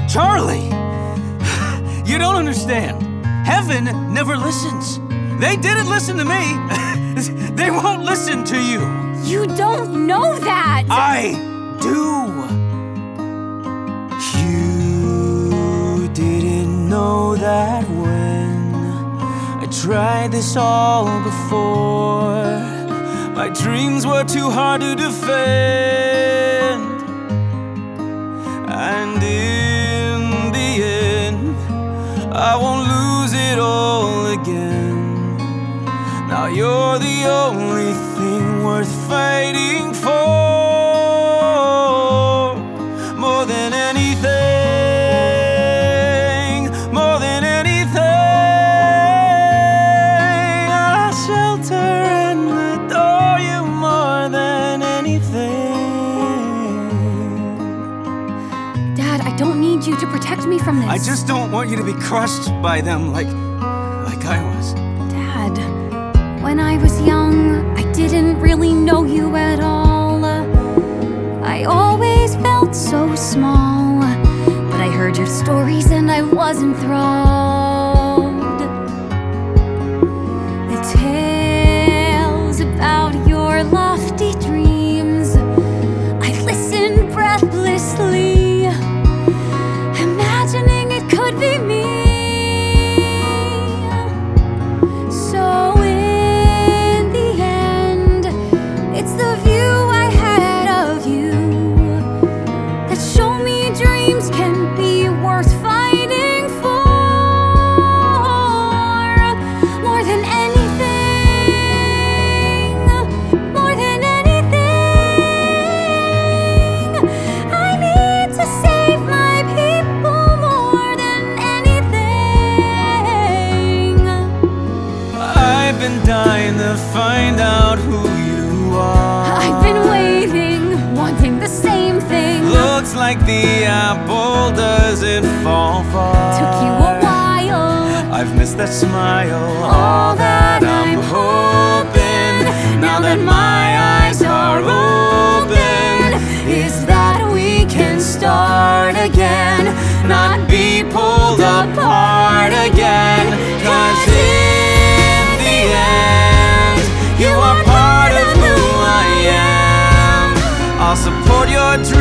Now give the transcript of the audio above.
Charlie! You don't understand. Heaven never listens. They didn't listen to me. They won't listen to you. You don't know that! I do. You didn't know that when I tried this all before. My dreams were too hard to defend. And in the end, I won't lose it all again. Now you're the only thing worth fighting for. More than anything, more than anything, I'll shelter and adore you more than anything. Dad, I don't need you to protect me from this. I just don't want you to be crushed by them like I was. Dad, when I was young, I didn't really know you at all. I always felt so small, but I heard your stories and I was enthralled. The tales about your lofty dreams, I listened breathlessly, imagining it could be me. So in the end, it's the view I had of you that show me dreams can be worth fighting for. More than anything, more than anything, I need to save my people more than anything. I've been dying to find out who you are. I've been waiting, wanting the same thing. Looks like the apple doesn't fall far. Took you a while. I've missed that smile. All that I'm hoping, now that my eyes are open, is that we can start again, not be pulled apart again. 'Cause in the end, you are part of who I am. I'll support your dreams.